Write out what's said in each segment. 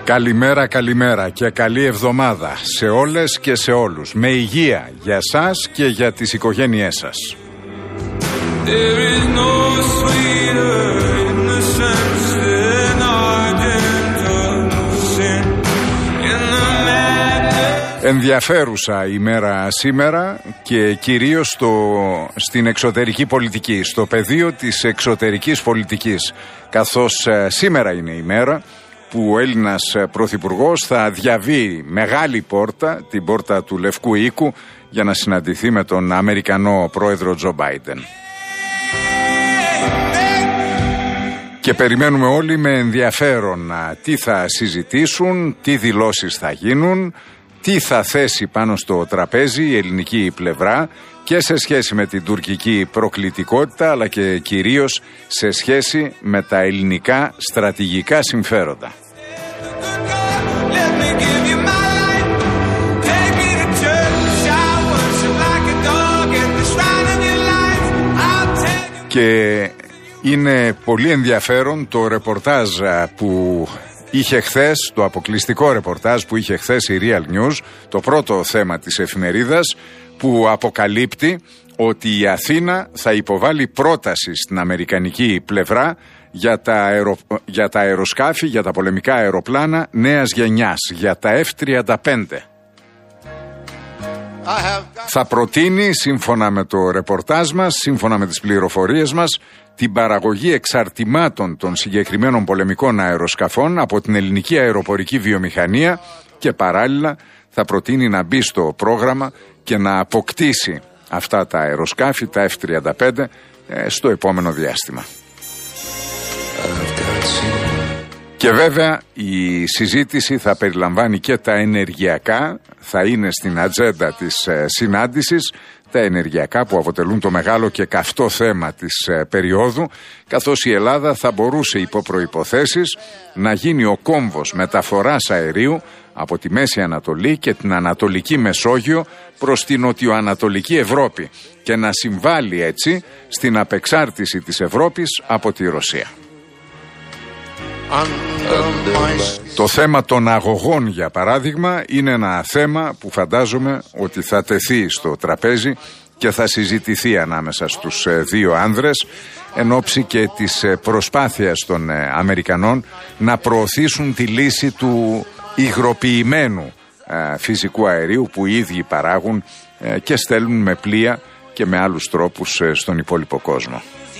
Καλημέρα, καλημέρα και καλή εβδομάδα σε όλες και σε όλους. Με υγεία για σας και για τις οικογένειές σας. Ενδιαφέρουσα ημέρα σήμερα και κυρίως στην εξωτερική πολιτική, στο πεδίο της εξωτερικής πολιτικής, καθώς σήμερα είναι η μέρα που ο Έλληνας Πρωθυπουργός θα διαβεί μεγάλη πόρτα, την πόρτα του Λευκού Οίκου, για να συναντηθεί με τον Αμερικανό πρόεδρο Τζο Μπάιντεν. Και περιμένουμε όλοι με ενδιαφέρον τι θα συζητήσουν, τι δηλώσεις θα γίνουν, τι θα θέσει πάνω στο τραπέζι η ελληνική πλευρά και σε σχέση με την τουρκική προκλητικότητα, αλλά και κυρίως σε σχέση με τα ελληνικά στρατηγικά συμφέροντα. Και είναι πολύ ενδιαφέρον το ρεπορτάζ που είχε χθες, το αποκλειστικό ρεπορτάζ που είχε χθες η Real News, το πρώτο θέμα της εφημερίδας, που αποκαλύπτει ότι η Αθήνα θα υποβάλει πρόταση στην αμερικανική πλευρά για τα αεροσκάφη, για τα πολεμικά αεροπλάνα νέας γενιάς, για τα F-35. Θα προτείνει, σύμφωνα με το ρεπορτάζ μας, σύμφωνα με τις πληροφορίες μας, την παραγωγή εξαρτημάτων των συγκεκριμένων πολεμικών αεροσκαφών από την ελληνική αεροπορική βιομηχανία και παράλληλα θα προτείνει να μπει στο πρόγραμμα και να αποκτήσει αυτά τα αεροσκάφη, τα F-35, στο επόμενο διάστημα. Και βέβαια η συζήτηση θα περιλαμβάνει και τα ενεργειακά, θα είναι στην ατζέντα της συνάντησης, τα ενεργειακά που αποτελούν το μεγάλο και καυτό θέμα της περίοδου, καθώς η Ελλάδα θα μπορούσε υπό προϋποθέσεις να γίνει ο κόμβος μεταφοράς αερίου από τη Μέση Ανατολή και την Ανατολική Μεσόγειο προς την Νοτιοανατολική Ευρώπη και να συμβάλλει έτσι στην απεξάρτηση της Ευρώπης από τη Ρωσία. Το θέμα των αγωγών, για παράδειγμα, είναι ένα θέμα που φαντάζομαι ότι θα τεθεί στο τραπέζι και θα συζητηθεί ανάμεσα στους δύο άνδρες εν ώψη και της προσπάθειας των Αμερικανών να προωθήσουν τη λύση του υγροποιημένου φυσικού αερίου που οι ίδιοι παράγουν και στέλνουν με πλοία και με άλλους τρόπους στον υπόλοιπο κόσμο.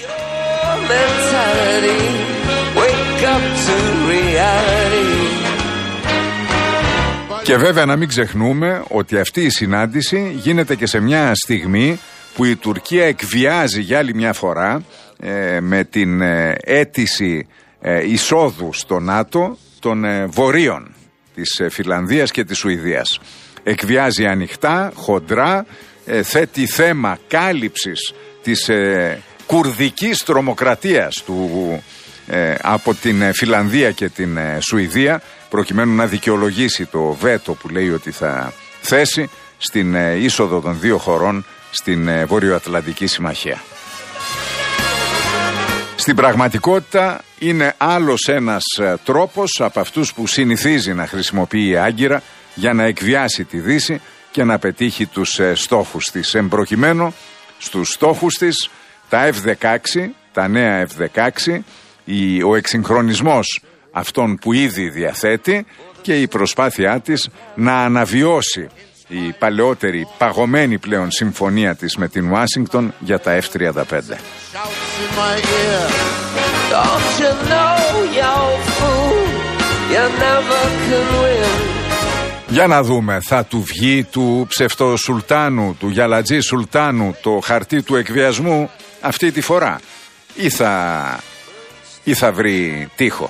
Και βέβαια να μην ξεχνούμε ότι αυτή η συνάντηση γίνεται και σε μια στιγμή που η Τουρκία εκβιάζει για άλλη μια φορά με την αίτηση εισόδου στο ΝΑΤΟ των βορείων της Φινλανδίας και της Σουηδίας. Εκβιάζει ανοιχτά, χοντρά, θέτει θέμα κάλυψης της κουρδικής τρομοκρατίας από την Φινλανδία και την Σουηδία, προκειμένου να δικαιολογήσει το βέτο που λέει ότι θα θέσει στην είσοδο των δύο χωρών στην Βορειοατλαντική Συμμαχία. Στην πραγματικότητα είναι άλλος ένας τρόπος από αυτούς που συνηθίζει να χρησιμοποιεί η Άγκυρα για να εκβιάσει τη Δύση και να πετύχει τους στόχους της. Εμπροκειμένου στους στόχους της τα F-16, τα νέα F-16, ο εξυγχρονισμός αυτών που ήδη διαθέτει και η προσπάθειά της να αναβιώσει η παλαιότερη παγωμένη πλέον συμφωνία της με την Ουάσιγκτον για τα F-35. Για να δούμε, θα του βγει του ψευτοσουλτάνου, του Γιαλατζή Σουλτάνου, το χαρτί του εκβιασμού αυτή τη φορά ή θα βρει τείχο.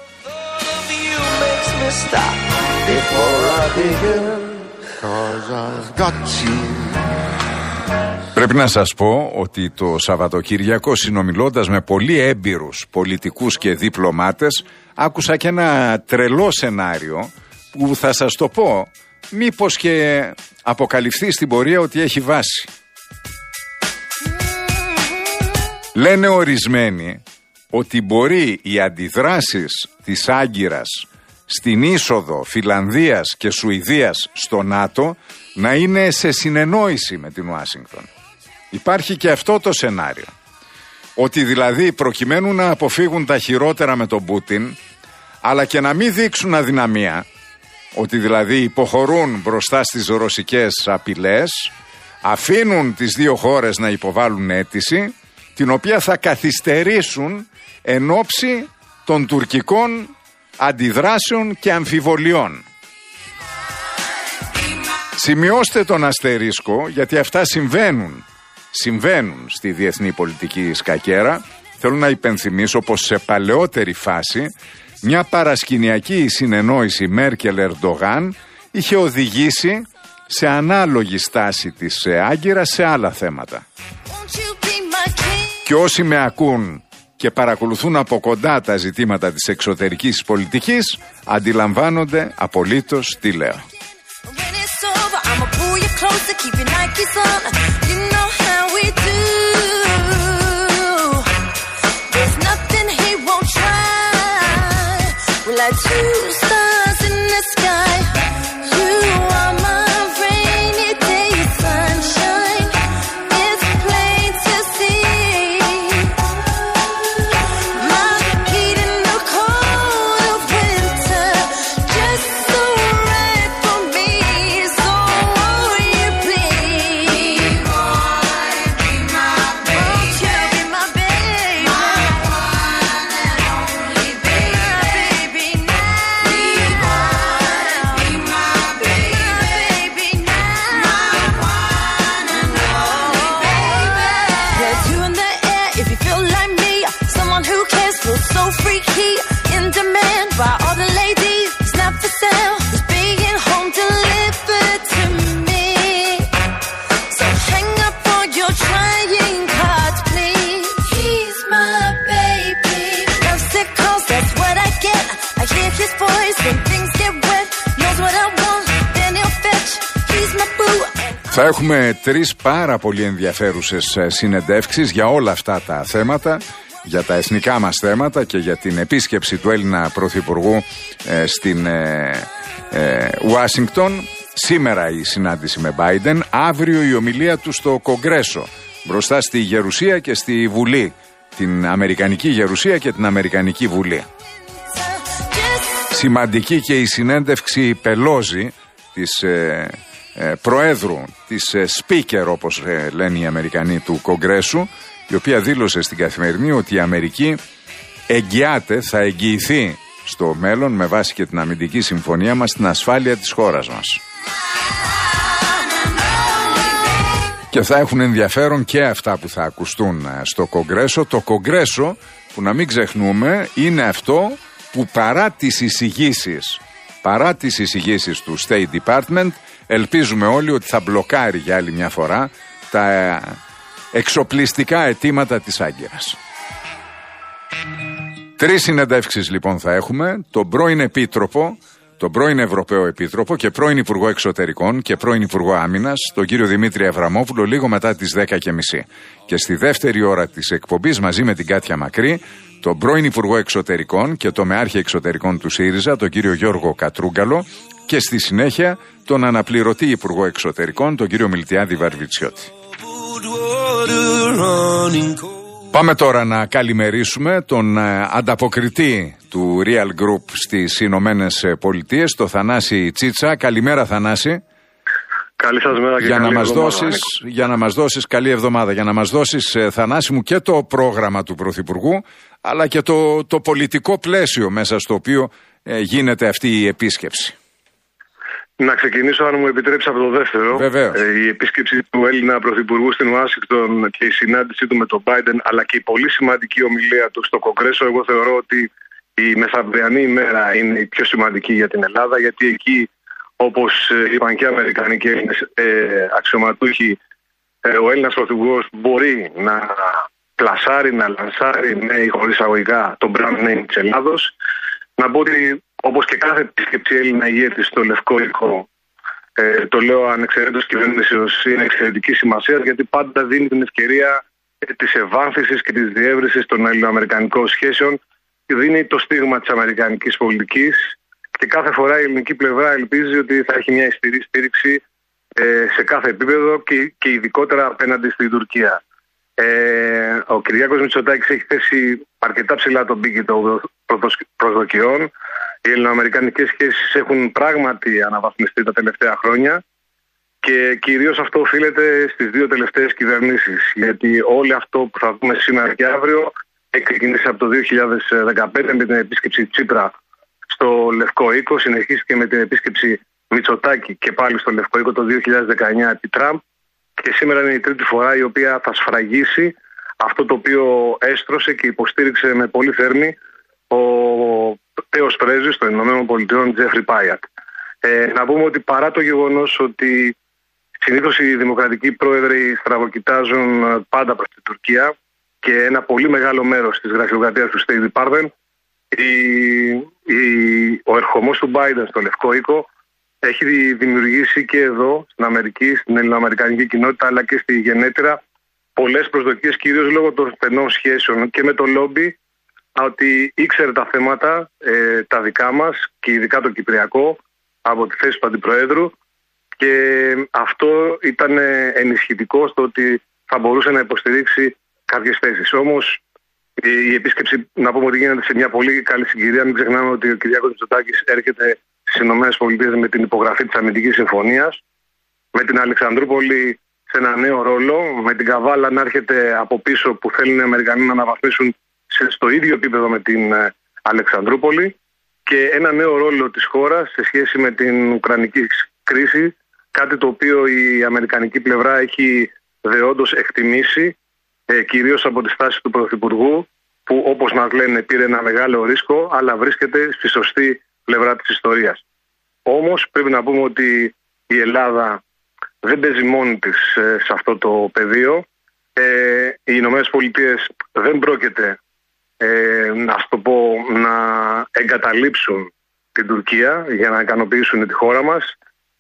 Πρέπει να σας πω ότι το Σαββατοκύριακο, συνομιλώντας με πολύ έμπειρους πολιτικούς και διπλωμάτες, άκουσα και ένα τρελό σενάριο που θα σας το πω, μήπως και αποκαλυφθεί στην πορεία ότι έχει βάση. Λένε ορισμένοι ότι μπορεί οι αντιδράσεις της Άγκυρας στην είσοδο Φινλανδίας και Σουηδίας στο ΝΑΤΟ να είναι σε συνεννόηση με την Ουάσιγκτον. Υπάρχει και αυτό το σενάριο. Ότι δηλαδή προκειμένου να αποφύγουν τα χειρότερα με τον Πούτιν, αλλά και να μην δείξουν αδυναμία, ότι δηλαδή υποχωρούν μπροστά στις ρωσικές απειλές, αφήνουν τις δύο χώρες να υποβάλουν αίτηση, την οποία θα καθυστερήσουν εν ώψη των τουρκικών αντιδράσεων και αμφιβολιών. Σημειώστε τον αστερίσκο, γιατί αυτά συμβαίνουν στη διεθνή πολιτική σκακέρα. Θέλω να υπενθυμίσω πως σε παλαιότερη φάση μια παρασκηνιακή συνεννόηση Μέρκελ-Ερντογάν είχε οδηγήσει σε ανάλογη στάση της Άγκυρας σε άλλα θέματα. Και όσοι με ακούν και παρακολουθούν από κοντά τα ζητήματα της εξωτερικής πολιτικής αντιλαμβάνονται απολύτως τι λέω. Θα έχουμε 3 πάρα πολύ ενδιαφέρουσες συνεντεύξεις για όλα αυτά τα θέματα, για τα εθνικά μας θέματα και για την επίσκεψη του Έλληνα Πρωθυπουργού στην Ουάσιγκτον. Σήμερα η συνάντηση με Biden, αύριο η ομιλία του στο Κογκρέσο, μπροστά στη Γερουσία και στη Βουλή, την Αμερικανική Γερουσία και την Αμερικανική Βουλή. Σημαντική και η συνέντευξη Πελόζη της Προέδρου, της Speaker όπως λένε οι Αμερικανοί του Κογκρέσου, η οποία δήλωσε στην Καθημερινή ότι η Αμερική θα εγγυηθεί στο μέλλον με βάση και την αμυντική συμφωνία μας την ασφάλεια της χώρας μας. Και θα έχουν ενδιαφέρον και αυτά που θα ακουστούν στο Κογκρέσο. Το Κογκρέσο, που να μην ξεχνούμε, είναι αυτό που παρά τις εισηγήσεις του State Department, ελπίζουμε όλοι ότι θα μπλοκάρει για άλλη μια φορά τα εξοπλιστικά αιτήματα της Άγκυρας. 3 συνεντεύξεις λοιπόν θα έχουμε. Τον πρώην Επίτροπο, τον πρώην Ευρωπαίο Επίτροπο και πρώην Υπουργό Εξωτερικών και πρώην Υπουργό Άμυνας, τον κύριο Δημήτρη Αβραμόπουλο, λίγο μετά τις 10:30. Και στη δεύτερη ώρα της εκπομπής, μαζί με την Κάτια Μακρύ, τον πρώην Υπουργό Εξωτερικών και το μεάρχη εξωτερικών του ΣΥΡΙΖΑ, τον κύριο Γιώργο Κατρούγκαλο, και στη συνέχεια τον αναπληρωτή Υπουργό Εξωτερικών, τον κύριο Μιλτιάδη Βαρβιτσιώτη. Πάμε τώρα να καλημερίσουμε τον ανταποκριτή του Real Group στις Ηνωμένες Πολιτείες, τον Θανάση Τσίτσα. Καλημέρα, Θανάση. Καλή σας μέρα και για να μας δώσεις καλή εβδομάδα. Για να μας δώσεις, Θανάση μου, και το πρόγραμμα του Πρωθυπουργού, αλλά και το πολιτικό πλαίσιο μέσα στο οποίο γίνεται αυτή η επίσκεψη. Να ξεκινήσω, αν μου επιτρέψει, από το δεύτερο. Η επίσκεψη του Έλληνα Πρωθυπουργού στην Ουάσιγκτον και η συνάντησή του με τον Biden, αλλά και η πολύ σημαντική ομιλία του στο Κογκρέσο, εγώ θεωρώ ότι η μεθαυριανή ημέρα είναι η πιο σημαντική για την Ελλάδα, γιατί εκεί, όπως είπαν και οι Αμερικανοί και Έλληνες αξιωματούχοι, ο Έλληνας Πρωθυπουργός μπορεί να πλασάρει, να λανσάρει με ή χωρίς αγωγικά τον brand name της Ελλάδος. Να πω ότι, όπως και κάθε επίσκεψη Έλληνα ηγέτη στο Λευκό Οίκο, το λέω ανεξαιρέτως κυβέρνησης, είναι εξαιρετική σημασία, γιατί πάντα δίνει την ευκαιρία της ευάνθησης και της διεύρυνσης των ελληνοαμερικανικών σχέσεων, δίνει το στίγμα της αμερικανικής πολιτικής και κάθε φορά η ελληνική πλευρά ελπίζει ότι θα έχει μια ισχυρή στήριξη σε κάθε επίπεδο και ειδικότερα απέναντι στην Τουρκία. Ο Κυριάκος Μητσοτάκης έχει θέσει αρκετά ψηλά τον πύχη των προσδοκιών. Οι ελληνοαμερικανικές σχέσεις έχουν πράγματι αναβαθμιστεί τα τελευταία χρόνια και κυρίως αυτό οφείλεται στις δύο τελευταίες κυβερνήσεις. Γιατί όλο αυτό που θα δούμε σήμερα και αύριο έχει ξεκινήσει από το 2015 με την επίσκεψη Τσίπρα στο Λευκό Οίκο, συνεχίστηκε με την επίσκεψη Μητσοτάκη και πάλι στο Λευκό Οίκο το 2019 επί Τραμπ και σήμερα είναι η τρίτη φορά η οποία θα σφραγίσει αυτό το οποίο έστρωσε και υποστήριξε με πολύ θέρμη ο τέος πρέσβης των ΗΠΑ Τζέφρι Πάιατ. Να πούμε ότι παρά το γεγονός ότι συνήθως οι δημοκρατικοί πρόεδροι στραβοκοιτάζουν πάντα προς την Τουρκία και ένα πολύ μεγάλο μέρος της γραφειοκρατίας του State Department, ο ερχομός του Biden στο Λευκό Οίκο έχει δημιουργήσει και εδώ στην Αμερική, στην ελληνοαμερικανική κοινότητα αλλά και στη γενέτειρα πολλές προσδοκίες, κυρίως λόγω των στενών σχέσεων και με το λόμπι, ότι ήξερε τα θέματα τα δικά μας και ειδικά το κυπριακό από τη θέση του Αντιπροέδρου και αυτό ήταν ενισχυτικό στο ότι θα μπορούσε να υποστηρίξει κάποιες θέσεις. Όμως η επίσκεψη, να πούμε ότι γίνεται σε μια πολύ καλή συγκυρία. Μην ξεχνάμε ότι ο Κυριάκος Μητσοτάκης έρχεται στις ΗΠΑ με την υπογραφή της Αμυντικής Συμφωνίας, με την Αλεξανδρούπολη σε ένα νέο ρόλο, με την Καβάλα να έρχεται από πίσω που θέλουν οι Αμερικανοί να αναβαθμίσουν στο ίδιο επίπεδο με την Αλεξανδρούπολη και ένα νέο ρόλο της χώρας σε σχέση με την Ουκρανική κρίση, κάτι το οποίο η αμερικανική πλευρά έχει δεόντως εκτιμήσει, κυρίως από τη στάση του Πρωθυπουργού, που όπως μας λένε πήρε ένα μεγάλο ρίσκο, αλλά βρίσκεται στη σωστή πλευρά της ιστορίας. Όμως πρέπει να πούμε ότι η Ελλάδα δεν παίζει μόνη της σε αυτό το πεδίο. Οι Ηνωμένες Πολιτείες δεν πρόκειται να εγκαταλείψουν την Τουρκία για να ικανοποιήσουν τη χώρα μας.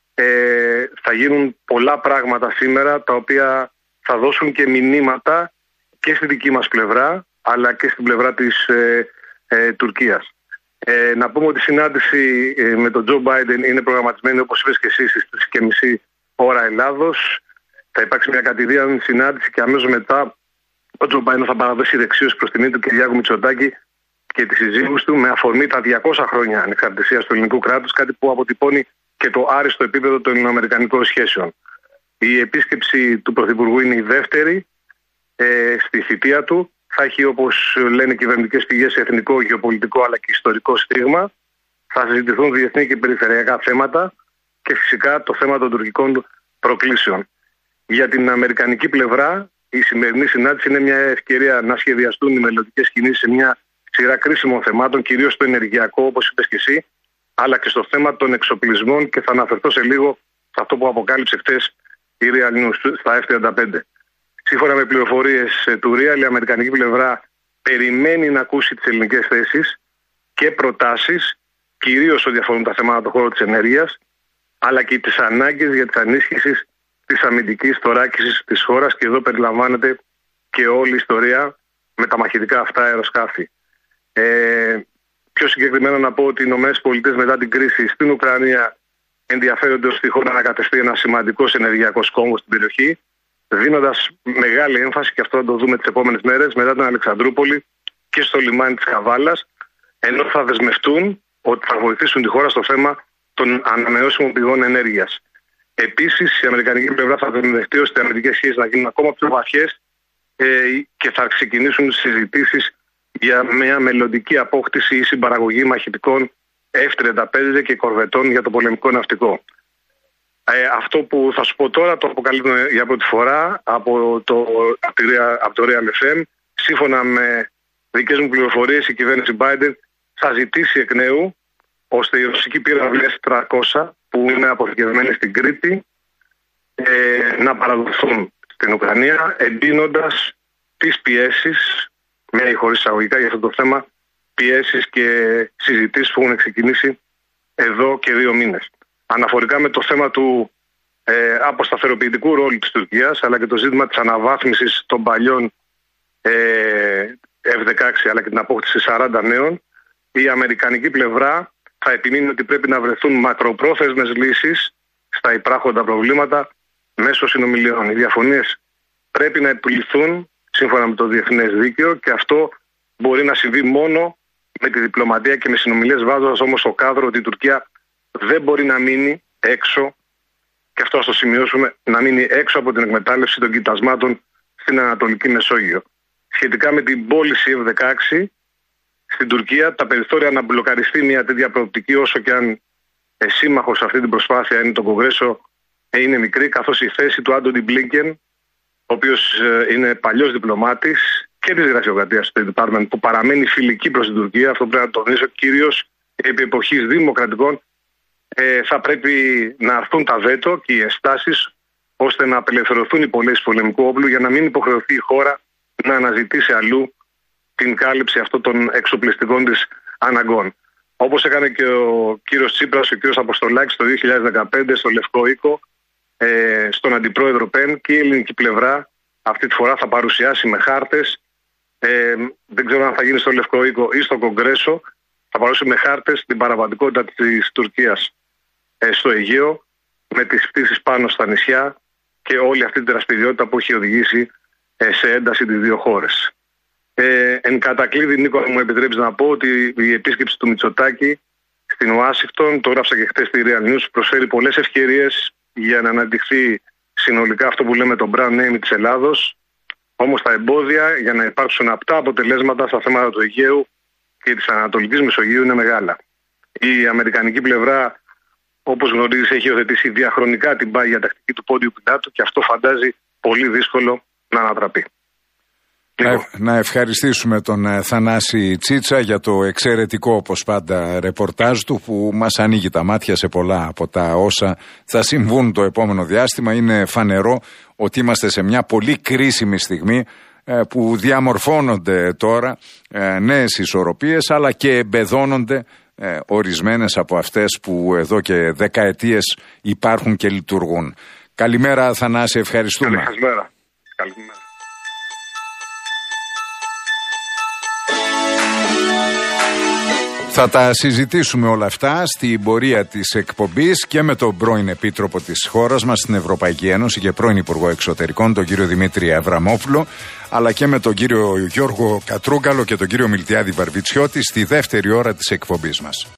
Θα γίνουν πολλά πράγματα σήμερα τα οποία θα δώσουν και μηνύματα και στη δική μας πλευρά αλλά και στην πλευρά της Τουρκίας. Να πούμε ότι η συνάντηση με τον Τζο Μπάιντεν είναι προγραμματισμένη, όπως είπες και εσύ, στις 3:30 ώρα Ελλάδος. Θα υπάρξει μια κατηδίαν συνάντηση και αμέσως μετά ο Τζο Μπάιντεν θα παραδώσει δεξίως προς τιμή του Κυριάκου Μητσοτάκη και της συζύγους του με αφορμή τα 200 χρόνια ανεξαρτησίας του ελληνικού κράτους, κάτι που αποτυπώνει και το άριστο επίπεδο των ελληνοαμερικανικών σχέσεων. Η επίσκεψη του Πρωθυπουργού είναι η δεύτερη στη θητεία του. Θα έχει, όπως λένε κυβερνητικές πηγές, εθνικό, γεωπολιτικό αλλά και ιστορικό στίγμα. Θα συζητηθούν διεθνή και περιφερειακά θέματα και φυσικά το θέμα των τουρκικών προκλήσεων. Για την αμερικανική πλευρά, η σημερινή συνάντηση είναι μια ευκαιρία να σχεδιαστούν οι μελλοντικές κινήσεις σε μια σειρά κρίσιμων θεμάτων, κυρίως στο ενεργειακό, όπως είπες και εσύ, αλλά και στο θέμα των εξοπλισμών και θα αναφερθώ σε λίγο σε αυτό που αποκάλυψε χθες η Real News στα F-35. Σύμφωνα με πληροφορίες του Real, η αμερικανική πλευρά περιμένει να ακούσει τις ελληνικές θέσεις και προτάσεις, κυρίως ό,τι αφορούν τα θέματα του χώρου της ενέργειας, αλλά και τις ανάγκες για τις ενίσχυσης της αμυντικής θωράκισης της χώρας και εδώ περιλαμβάνεται και όλη η ιστορία με τα μαχητικά αυτά αεροσκάφη. Πιο συγκεκριμένα να πω ότι οι ΗΠΑ μετά την κρίση στην Ουκρανία ενδιαφέρονται ώστε η χώρα να καταστεί ένα σημαντικός ενεργειακός κόμβος στην περιοχή, δίνοντας μεγάλη έμφαση, και αυτό θα το δούμε τις επόμενες μέρες, μετά την Αλεξανδρούπολη και στο λιμάνι της Καβάλας, ενώ θα δεσμευτούν ότι θα βοηθήσουν τη χώρα στο θέμα των ανανεώσιμων πηγών ενέργειας. Επίσης, η αμερικανική πλευρά θα δεσμευτεί ώστε οι αμερικανικές σχέσεις να γίνουν ακόμα πιο βαθιές και θα ξεκινήσουν συζητήσεις για μια μελλοντική απόκτηση ή συμπαραγωγή μαχητικών F-35 και κορβετών για το πολεμικό ναυτικό. Αυτό που θα σου πω τώρα το αποκαλύπτουμε για πρώτη φορά από το Real FM. Σύμφωνα με δικές μου πληροφορίες, η κυβέρνηση Biden θα ζητήσει εκ νέου ώστε η ρωσική πύραυλη S-300 που είναι αποθηκευμένη στην Κρήτη να παραδοθούν στην Ουκρανία, εντείνοντας τις πιέσεις, με ή χωρίς εισαγωγικά για αυτό το θέμα, πιέσεις και συζητήσεις που έχουν ξεκινήσει εδώ και 2 μήνες. Αναφορικά με το θέμα του αποσταθεροποιητικού ρόλου της Τουρκίας, αλλά και το ζήτημα της αναβάθμισης των παλιών F-16 αλλά και την απόκτηση 40 νέων, η αμερικανική πλευρά θα επιμείνει ότι πρέπει να βρεθούν μακροπρόθεσμες λύσεις στα υπάρχοντα προβλήματα μέσω συνομιλιών. Οι διαφωνίες πρέπει να επιληθούν σύμφωνα με το διεθνές δίκαιο και αυτό μπορεί να συμβεί μόνο με τη διπλωματία και με συνομιλίες, βάζοντας όμως στο κάδρο ότι η Τουρκία δεν μπορεί να μείνει έξω, και αυτό ας το σημειώσουμε, να μείνει έξω από την εκμετάλλευση των κοιτασμάτων στην Ανατολική Μεσόγειο. Σχετικά με την πώληση F-16 στην Τουρκία, τα περιθώρια να μπλοκαριστεί μια τέτοια προοπτική, όσο και αν σύμμαχος σε αυτή την προσπάθεια είναι το Κογκρέσο, είναι μικρή, καθώς η θέση του Άντονι Μπλίνκεν, ο οποίος είναι παλιός διπλωμάτης και της γραφειοκρατίας του State Department, που παραμένει φιλική προς την Τουρκία, αυτό πρέπει να το τονίσω, κυρίως επί εποχής δημοκρατικών, θα πρέπει να αρθούν τα βέτο και οι ενστάσεις ώστε να απελευθερωθούν οι πωλήσεις πολεμικού όπλου, για να μην υποχρεωθεί η χώρα να αναζητήσει αλλού την κάλυψη αυτών των εξοπλιστικών της αναγκών. Όπως έκανε και ο κύριος Τσίπρας και ο κύριος Αποστολάκης το 2015 στο Λευκό Οίκο, στον αντιπρόεδρο Πεν, και η ελληνική πλευρά αυτή τη φορά θα παρουσιάσει με χάρτες, δεν ξέρω αν θα γίνει στο Λευκό Οίκο ή στο Κογκρέσο, θα παρουσιάσει με χάρτες την παραβατικότητα της Τουρκίας στο Αιγαίο, με τις πτήσεις πάνω στα νησιά και όλη αυτή την δραστηριότητα που έχει οδηγήσει σε ένταση τις δύο χώρες. Εν κατακλείδη, Νίκο, μου επιτρέψει να πω ότι η επίσκεψη του Μητσοτάκη στην Ουάσιγκτον, το έγραψα και χτες στη Real News, προσφέρει πολλές ευκαιρίες για να αναδειχθεί συνολικά αυτό που λέμε το brand name της Ελλάδος. Όμως τα εμπόδια για να υπάρξουν απτά αποτελέσματα στα θέματα του Αιγαίου και της Ανατολικής Μεσογείου είναι μεγάλα. Η αμερικανική πλευρά, όπως γνωρίζεις, έχει υιοθετήσει διαχρονικά την πάγια τακτική του Πόντιου Πιλάτου και αυτό φαντάζει πολύ δύσκολο να ανατραπεί. Να ευχαριστήσουμε τον Θανάση Τσίτσα για το εξαιρετικό, όπως πάντα, ρεπορτάζ του, που μας ανοίγει τα μάτια σε πολλά από τα όσα θα συμβούν το επόμενο διάστημα. Είναι φανερό ότι είμαστε σε μια πολύ κρίσιμη στιγμή που διαμορφώνονται τώρα νέες ισορροπίες, αλλά και εμπεδώνονται ορισμένες από αυτές που εδώ και δεκαετίες υπάρχουν και λειτουργούν. Καλημέρα, Θανάση, ευχαριστούμε. Καλημέρα. Θα τα συζητήσουμε όλα αυτά στην πορεία της εκπομπής και με τον πρώην Επίτροπο της χώρας μας στην Ευρωπαϊκή Ένωση και πρώην Υπουργό Εξωτερικών, τον κύριο Δημήτρη Αβραμόπουλο, αλλά και με τον κύριο Γιώργο Κατρούγκαλο και τον κύριο Μιλτιάδη Βαρβιτσιώτη στη δεύτερη ώρα της εκπομπής μας.